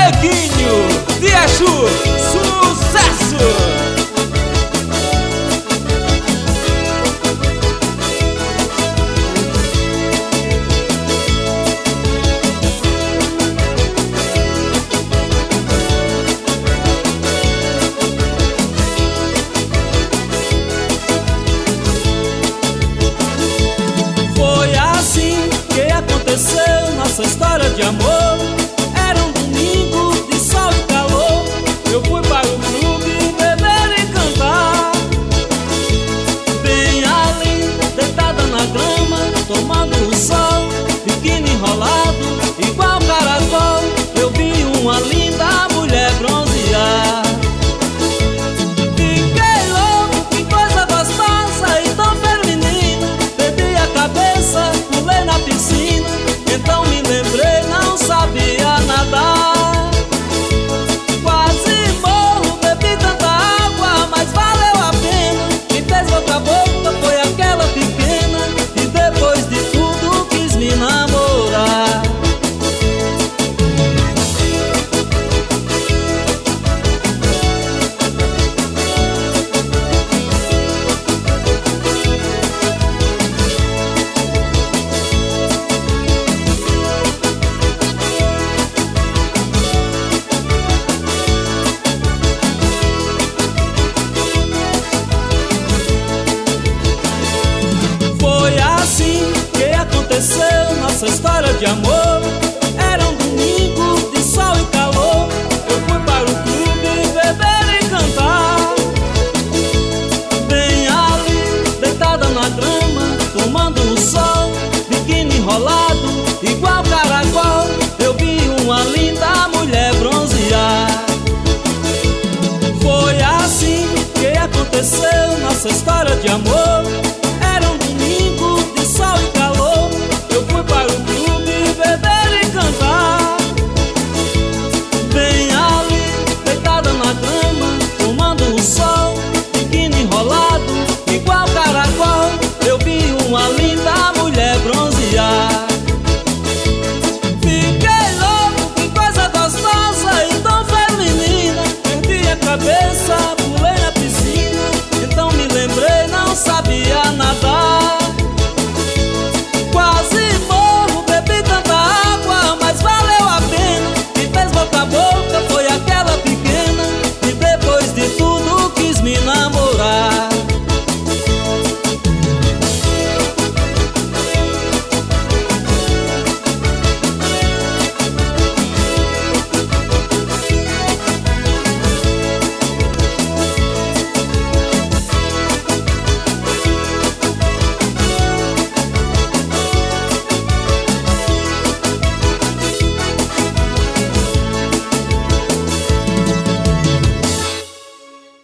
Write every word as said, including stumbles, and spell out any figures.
Neguinho de Exu, sucesso! Foi assim que aconteceu nossa história de amor. Era um domingo de sol e calor. Eu fui para o clube beber e cantar. Bem ali, deitada na grama, tomando o sol, biquíni enrolado, igual caracol. Eu vi uma linda mulher bronzear. Fiquei louco, que coisa gostosa e tão feminina. Perdi a cabeça, pulei na piscina. Então me lembrei, não sabia nadar. Quase morro, bebi tanta água, mas valeu a pena. Quem fez outra boca foi aquela pequena, e depois de tudo quis me namorar. Foi assim que aconteceu nossa história de amor. Era um domingo de sol e calor. Eu fui para o clube beber e cantar. Bem ali, deitada na grama, tomando o sol, biquíni enrolado, igual caracol. Eu vi uma linda mulher bronzear. Foi assim que aconteceu nossa história de amor.